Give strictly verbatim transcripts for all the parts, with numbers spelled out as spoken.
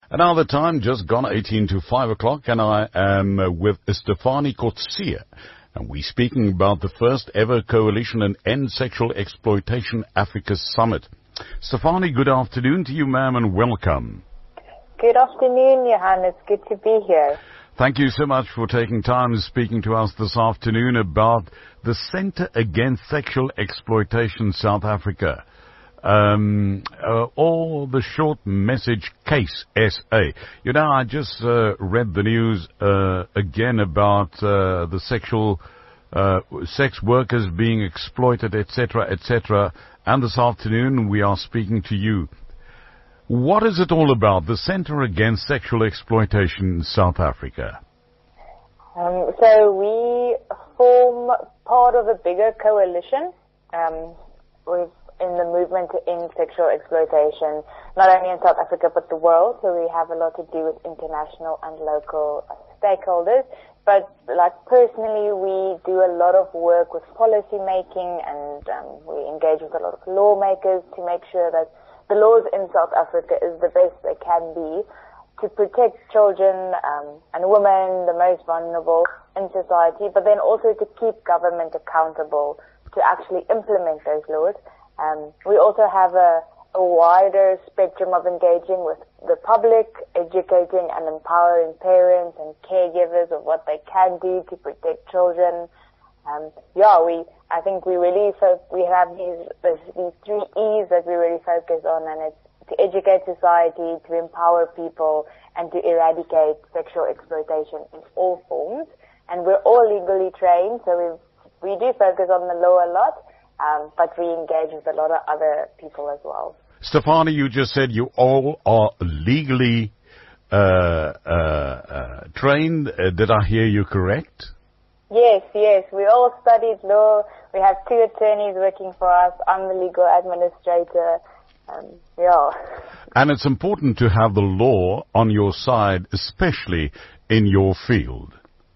And now the time just gone eighteen to five o'clock, and I am uh, with Stefanie Coetzee, and we're speaking about the first ever Coalition and End Sexual Exploitation Africa Summit. Stefanie, good afternoon to you, ma'am, and welcome. Good afternoon, Johan. It's good to be here. Thank you so much for taking time and speaking to us this afternoon about the Centre Against Sexual Exploitation South Africa. Um, uh, or the short message Case S A. You know, I just uh, read the news uh, again about uh, the sexual uh, sex workers being exploited, et cetera, et cetera. And this afternoon we are speaking to you. What is it all about, the Centre Against Sexual Exploitation in South Africa? Um, so we form part of a bigger coalition. Um, we've in the movement to end sexual exploitation, not only in South Africa but the world. So we have a lot to do with international and local stakeholders. But like personally, we do a lot of work with policy making, and um, we engage with a lot of lawmakers to make sure that the laws in South Africa is the best they can be to protect children um, and women, the most vulnerable in society, but then also to keep government accountable to actually implement those laws. Um, we also have a, a wider spectrum of engaging with the public, educating and empowering parents and caregivers of what they can do to protect children. Um, yeah, we, I think we really, fo- we have these, these, these three E's that we really focus on, and it's to educate society, to empower people, and to eradicate sexual exploitation in all forms. And we're all legally trained, so we we do focus on the law a lot. Um, but we engage with a lot of other people as well. Stefanie, you just said you all are legally uh, uh, uh, trained. Uh, did I hear you correct? Yes, yes. We all studied law. We have two attorneys working for us. I'm the legal administrator. Um, yeah. And it's important to have the law on your side, especially in your field.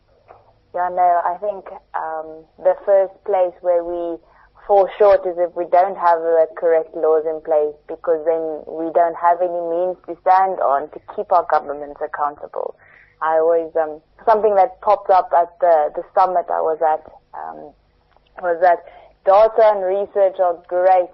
Yeah, no, I think um, the first place where we fall short is if we don't have the correct laws in place, because then we don't have any means to stand on to keep our governments accountable. I always, um, something that popped up at the, the summit I was at, um, was that data and research are great,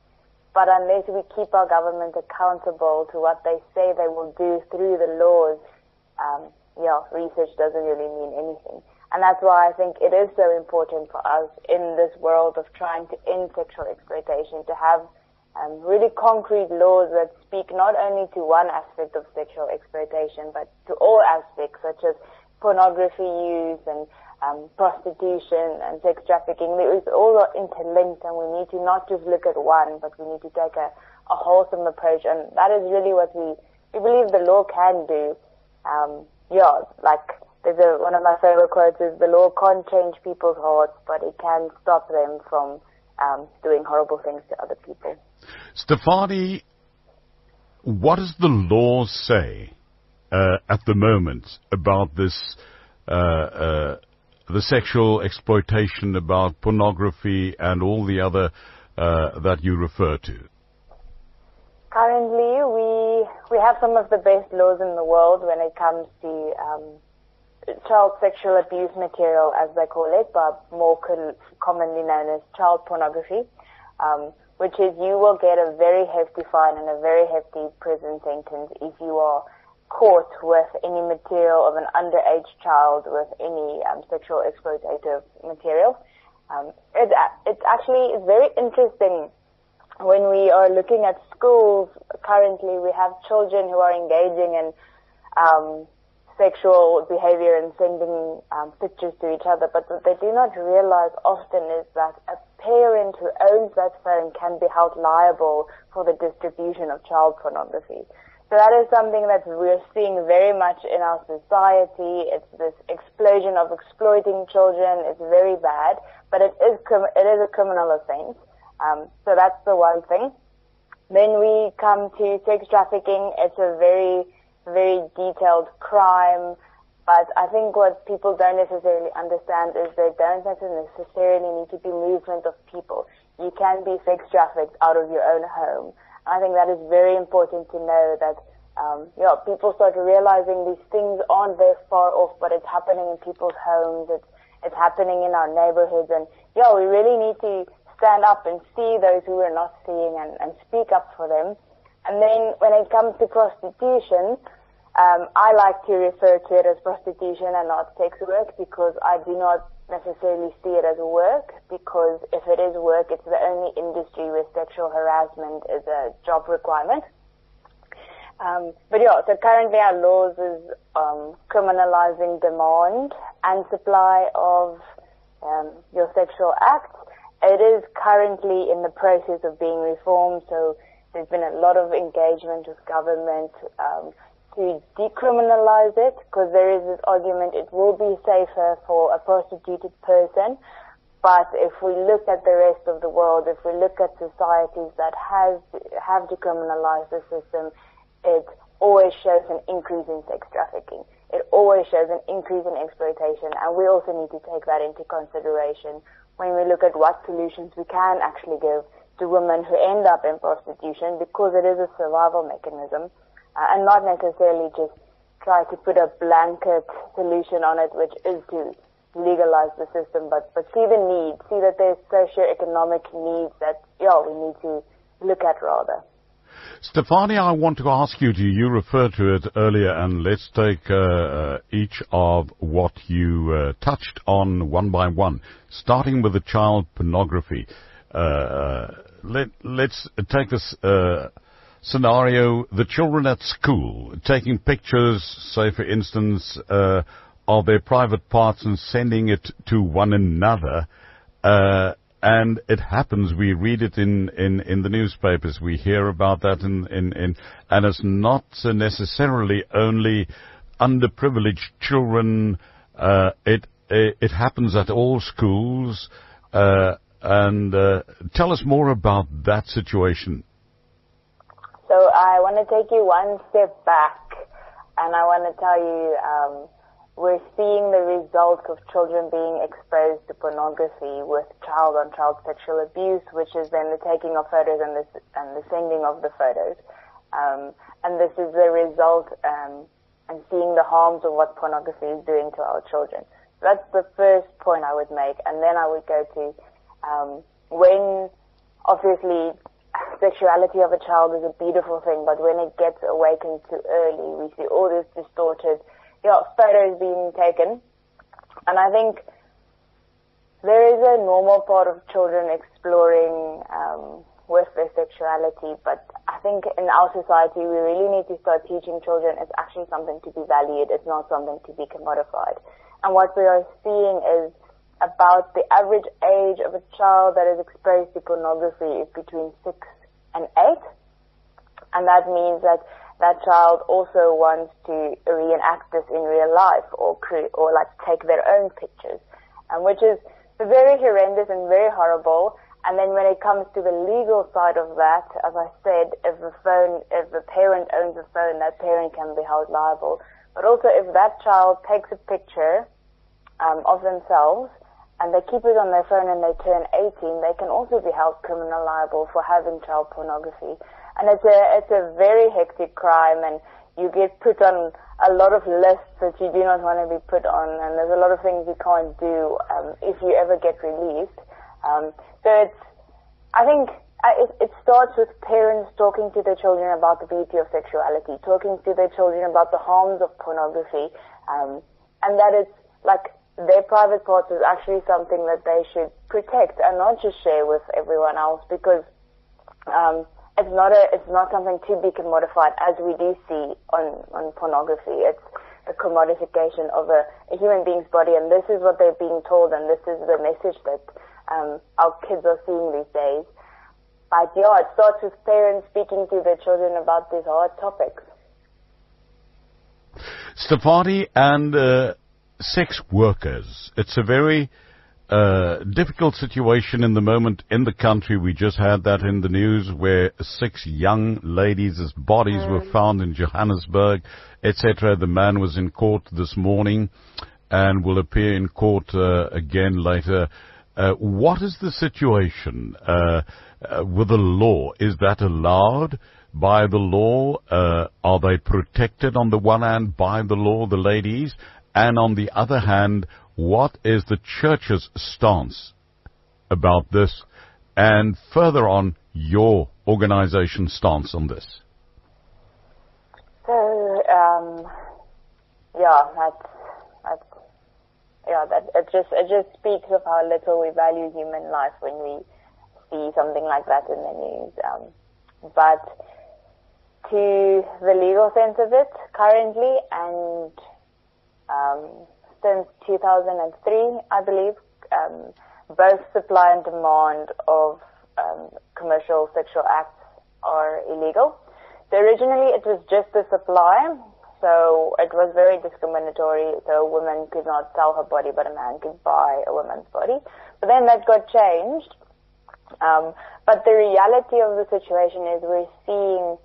but unless we keep our government accountable to what they say they will do through the laws, um, yeah, research doesn't really mean anything. And that's why I think it is so important for us in this world of trying to end sexual exploitation to have um, really concrete laws that speak not only to one aspect of sexual exploitation, but to all aspects, such as pornography use and um, prostitution and sex trafficking. It is all interlinked, and we need to not just look at one, but we need to take a, a wholesome approach. And that is really what we, we believe the law can do. Um, yeah, like... There's a, one of my favorite quotes is, the law can't change people's hearts, but it can stop them from um, doing horrible things to other people. Stefanie, what does the law say uh, at the moment about this, uh, uh, the sexual exploitation, about pornography and all the other uh, that you refer to? Currently, we we have some of the best laws in the world when it comes to um, child sexual abuse material, as they call it, but more co- commonly known as child pornography, um, which is you will get a very hefty fine and a very hefty prison sentence if you are caught with any material of an underage child with any um, sexual exploitative material. Um, it, it's actually it's very interesting when we are looking at schools. Currently, we have children who are engaging in um, sexual behavior and sending um, pictures to each other, but what they do not realize often is that a parent who owns that phone can be held liable for the distribution of child pornography. So that is something that we're seeing very much in our society. It's this explosion of exploiting children. It's very bad, but it is it is a criminal offense. Um, so that's the one thing. Then we come to sex trafficking. It's a very very detailed crime, but I think what people don't necessarily understand is there don't necessarily need to be movement of people. You can be sex trafficked out of your own home. I think that is very important to know, that um, yeah, people start realizing these things aren't very far off, but it's happening in people's homes. It's it's happening in our neighborhoods, and yeah, we really need to stand up and see those who we're not seeing and, and speak up for them. And then when it comes to prostitution, um, I like to refer to it as prostitution and not sex work, because I do not necessarily see it as work, because if it is work, it's the only industry where sexual harassment is a job requirement. Um, but yeah, so currently our laws is um, criminalizing demand and supply of um, your sexual acts. It is currently in the process of being reformed, so there's been a lot of engagement with government um, to decriminalize it, because there is this argument it will be safer for a prostituted person. But if we look at the rest of the world, if we look at societies that has have decriminalized the system, it always shows an increase in sex trafficking. It always shows an increase in exploitation, and we also need to take that into consideration when we look at what solutions we can actually give to women who end up in prostitution, because it is a survival mechanism, uh, and not necessarily just try to put a blanket solution on it, which is to legalize the system, but, but see the need, see that there's socio-economic needs that, yeah, we need to look at rather. Stefanie, I want to ask you, you referred to it earlier, and let's take uh, each of what you uh, touched on one by one, starting with the child pornography. Uh, let, let's take this uh, scenario, the children at school taking pictures, say for instance, uh, of their private parts and sending it to one another. Uh, And it happens, we read it in, in, in the newspapers, we hear about that, in, in, in, and it's not so necessarily only underprivileged children. Uh, it, it, it happens at all schools. Uh, and uh, tell us more about that situation. So I want to take you one step back, and I want to tell you, um, we're seeing the results of children being exposed to pornography with child-on-child sexual abuse, which is then the taking of photos and the, and the sending of the photos. Um, and this is the result, um, and seeing the harms of what pornography is doing to our children. So that's the first point I would make. And then I would go to um, when, obviously, sexuality of a child is a beautiful thing, but when it gets awakened too early, we see all this distorted Yeah, photos being taken, and I think there is a normal part of children exploring um, with their sexuality, but I think in our society we really need to start teaching children it's actually something to be valued, it's not something to be commodified. And what we are seeing is about the average age of a child that is exposed to pornography is between six and eight, and that means that that child also wants to reenact this in real life, or cre- or like take their own pictures, and which is very horrendous and very horrible. And then when it comes to the legal side of that, as I said, if the phone, if the parent owns a phone, that parent can be held liable. But also, if that child takes a picture um, of themselves and they keep it on their phone and they turn eighteen, they can also be held criminal liable for having child pornography. And it's a, it's a very hectic crime, and you get put on a lot of lists that you do not want to be put on, and there's a lot of things you can't do um, if you ever get released. Um, so it's, I think it, it starts with parents talking to their children about the beauty of sexuality, talking to their children about the harms of pornography, um, and that it's like their private parts is actually something that they should protect and not just share with everyone else, because um, It's not a, it's not something to be commodified, as we do see on, on pornography. It's the commodification of a, a human being's body, and this is what they're being told, and this is the message that um, our kids are seeing these days. But yeah, it starts with parents speaking to their children about these hard topics. Stefanie, and uh, sex workers. It's a very Uh, difficult situation in the moment in the country. We just had that in the news, where six young ladies' bodies mm. were found in Johannesburg, et cetera. The man was in court this morning and will appear in court uh, again later. Uh, what is the situation uh, uh, with the law? Is that allowed? by the law? Uh, are they protected on the one hand by the law, the ladies? And on the other hand, what is the church's stance about this? And further on, your organization's stance on this? So, um, yeah, that's, that's, yeah, that, it just, it just speaks of how little we value human life when we see something like that in the news. Um, but to the legal sense of it, currently, and um, since two thousand three, I believe, um, both supply and demand of um, commercial sexual acts are illegal. So originally it was just the supply, so it was very discriminatory, so a woman could not sell her body, but a man could buy a woman's body. But then that got changed. Um, but the reality of the situation is we're seeing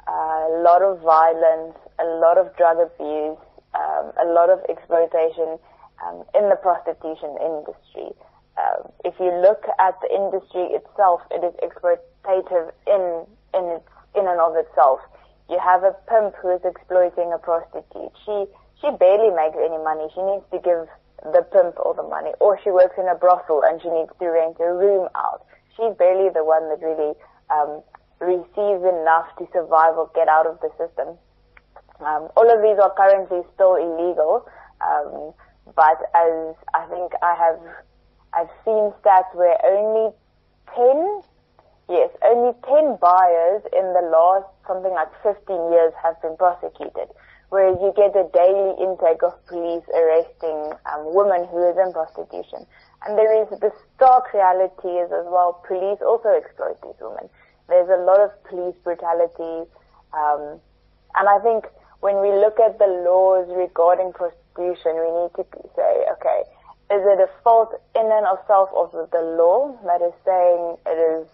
a lot of violence, a lot of drug abuse, um, a lot of exploitation um, in the prostitution industry. Uh, if you look at the industry itself, it is exploitative in in its in and of itself. You have a pimp who is exploiting a prostitute. She she barely makes any money. She needs to give the pimp all the money, or she works in a brothel and she needs to rent a room out. She's barely the one that really um, receives enough to survive or get out of the system. Um, all of these are currently still illegal, um, but as I think I have, I've seen stats where only ten, yes, only ten buyers in the last something like fifteen years have been prosecuted. Whereas you get a daily intake of police arresting um, women who is in prostitution. And there is the stark reality is as well, police also exploit these women. There's a lot of police brutality. Um, and I think when we look at the laws regarding prostitution, we need to say, okay, is it a fault in and of self of the law that is saying it is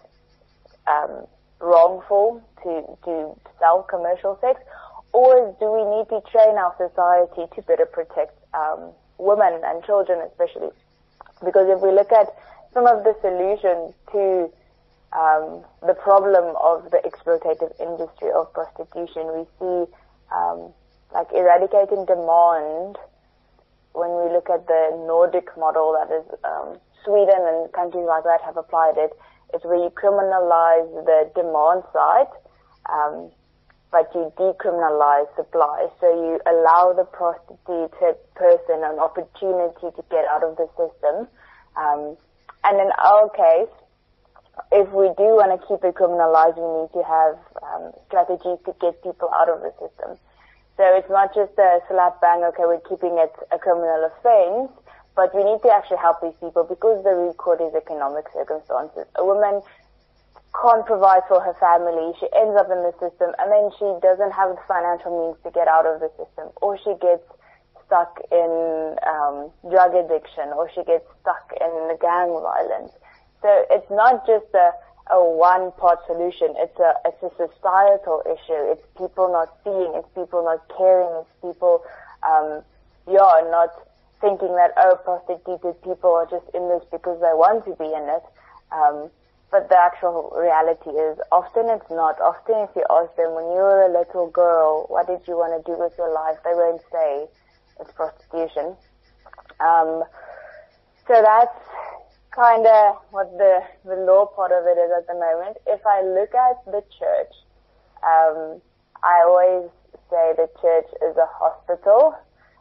um, wrongful to, to sell commercial sex? Or do we need to train our society to better protect um, women and children especially? Because if we look at some of the solutions to um, the problem of the exploitative industry of prostitution, we see um, like eradicating demand. When we look at the Nordic model, that is um, Sweden and countries like that have applied it, it's where you criminalize the demand side, um, but you decriminalize supply. So you allow the prostituted person an opportunity to get out of the system. Um, and in our case, if we do want to keep it criminalized, we need to have um, strategies to get people out of the system. So it's not just a slap bang, okay, we're keeping it a criminal offense, but we need to actually help these people because the root cause is economic circumstances. A woman can't provide for her family, she ends up in the system, and then she doesn't have the financial means to get out of the system, or she gets stuck in um, drug addiction, or she gets stuck in the gang violence. So it's not just a, a one-part solution, it's a, it's a societal issue. It's people not seeing, it's people not caring, it's people, um, yeah, not thinking that, oh, prostituted people are just in this because they want to be in it. Um, But the actual reality is often it's not. Often if you ask them, when you were a little girl, what did you want to do with your life? They won't say it's prostitution. Um, so that's kind of what the, the law part of it is at the moment. If I look at the church, um, I always say the church is a hospital.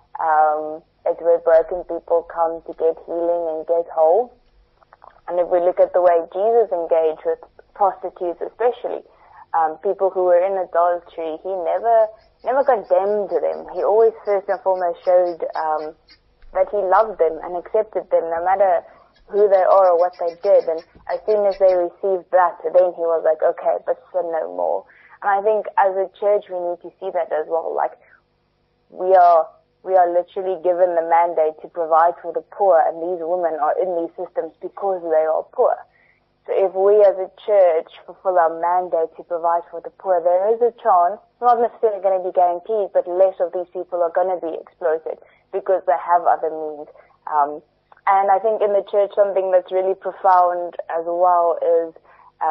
Um, it's where broken people come to get healing and get whole. And if we look at the way Jesus engaged with prostitutes especially, um, people who were in adultery, he never never condemned them. He always first and foremost showed um, that he loved them and accepted them no matter who they are or what they did. And as soon as they received that, then he was like, okay, but sin no more. And I think as a church we need to see that as well. Like we are We are literally given the mandate to provide for the poor, and these women are in these systems because they are poor. So if we as a church fulfill our mandate to provide for the poor, there is a chance, not necessarily going to be guaranteed, but less of these people are going to be exploited because they have other means. Um, and I think in the church something that's really profound as well is um,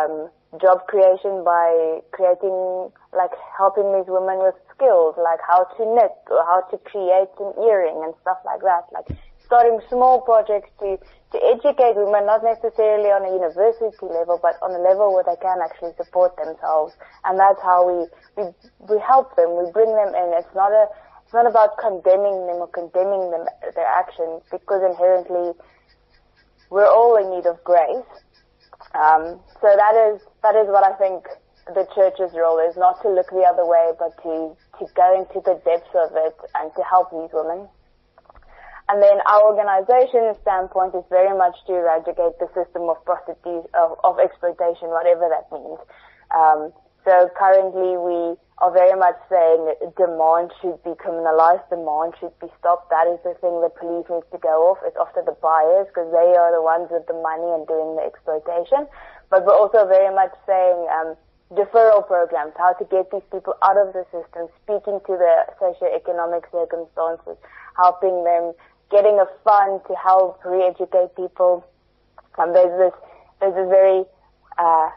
job creation by creating, like helping these women with skills, like how to knit or how to create an earring and stuff like that. Like starting small projects to, to educate women, not necessarily on a university level, but on a level where they can actually support themselves. And that's how we, we, we help them, we bring them in. It's not a, it's not about condemning them or condemning them, their actions, because inherently we're all in need of grace. Um, so that is, that is what I think the church's role is, not to look the other way, but to, to go into the depths of it and to help these women. And then our organization's standpoint is very much to eradicate the system of prostitution, of, of exploitation, whatever that means. Um, so currently we are very much saying that demand should be criminalized, demand should be stopped. That is the thing the police needs to go off. It's after the buyers, because they are the ones with the money and doing the exploitation. But we're also very much saying um, deferral programs, how to get these people out of the system, speaking to the socioeconomic circumstances, helping them, getting a fund to help re-educate people. Um, there's this, there's this very, uh,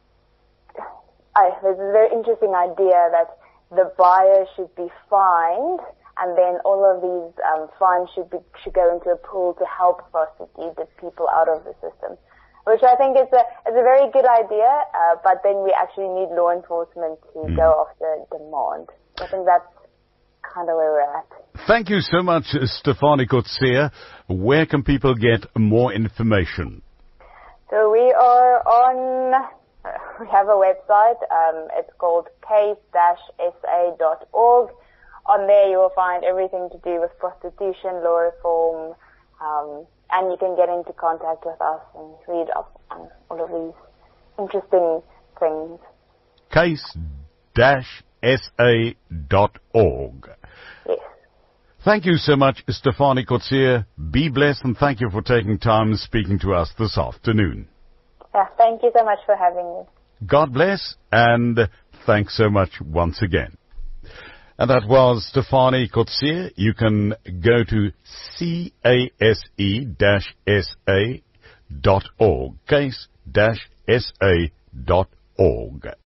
I, there's this very interesting idea that the buyer should be fined, and then all of these um, fines should be should go into a pool to help prostitute the people out of the system, which I think is a is a very good idea. Uh, but then we actually need law enforcement to mm. go after demand. I think that's kind of where we're at. Thank you so much, Stefanie Coetzee. Where can people get more information? So we are on, we have a website. Um, it's called case dash s a dot org. On there you will find everything to do with prostitution, law reform, um, and you can get into contact with us and read up on all of these interesting things. case dash s a dot org. Yes. Thank you so much, Stefanie Coetzee. Be blessed, and thank you for taking time speaking to us this afternoon. Yeah, thank you so much for having me. God bless, and thanks so much once again. And that was Stefanie Coetzee. You can go to case dash s a dot org, case dash s a dot org.